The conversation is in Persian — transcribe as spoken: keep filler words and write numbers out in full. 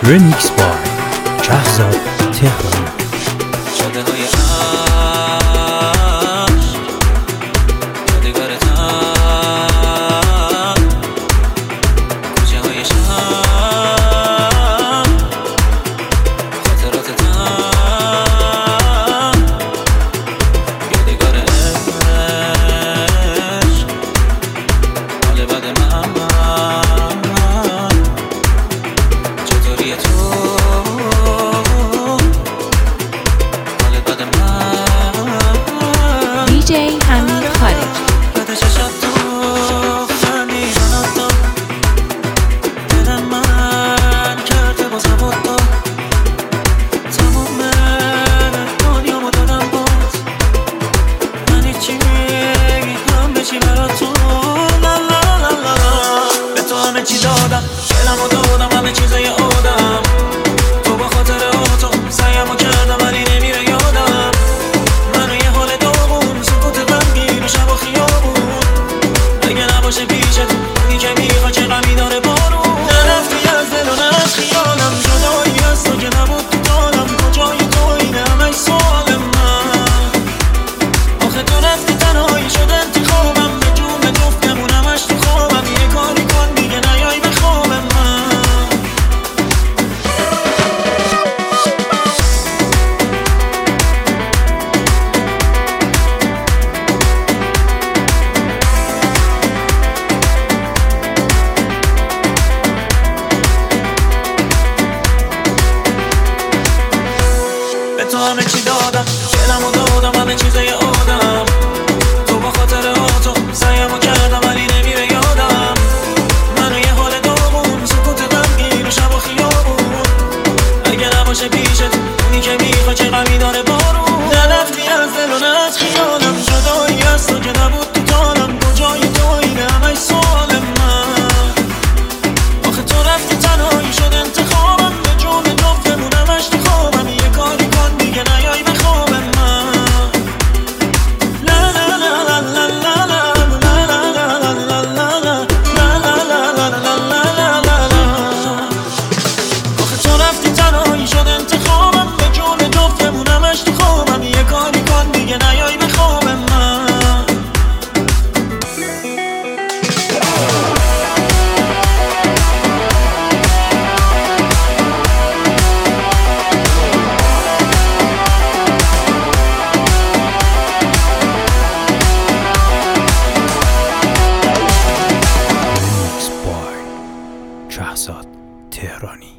رمیکس بای شهرزاد تهرانی. شده های عشق یادگارتم، کوچه های شهر خاطراتتم، یادگار عشق حال بد من. چطوری تو دیجی حمید خارجی. بده چشم تو خمیدنات تو دل من کرده باز نبود تو تموم دنیامو دادم باز من هیچی هم بچی برا تو. لا لا لا لا به تو همه چی دادم، دلمو دادم، همه چیزای آدم. تو با خاطر آتو سعیمو کردم ولی نمیره یادم. منو یه حال داغون سکوت غمگین و شب و خیابون اگه نباشه پیشت اونی که میخوا چه غمی داره بارون. نرفتی از دل و نه از خیالم، جدایی از تو که نبود تو دالم. کجای تو اینه همش سوال من، آخه تو رفتی تنهایی شد انتخابم. به جون جفتمون همش تو خوابم، یه کاری کن دیگه نیای به خواب من. به تو همه چی دادم، دلمو دادم، همه چیزای آدم. تو با خاطر آتو سعیمو کردم ولی نمیره یادم. منو یه حال داغون سکوت غمگین و شب و خیابون اگه نباشه پیشت اونی که میخوا چه غمی داره بارون. نرفتی از دل و نه از خیالم، جدایی از تو که نبود تو دالم. کجای تو اینه همش سوال من، آخه تو رفتی تنهایی شد انتخابم. به جون جفتمون همش تو خوابم، یه کاری کن دیگه نیای به خواب من. لا لا لا لا لا لا لا لا لا لا لا لا لا. آخه تو رفتی تنهایی شد انتخابم. به جون جفتمون همش تو خوابم، یه کاری کن دیگه نیای به خواب من. رمیکس بای شهرزاد تهرانی.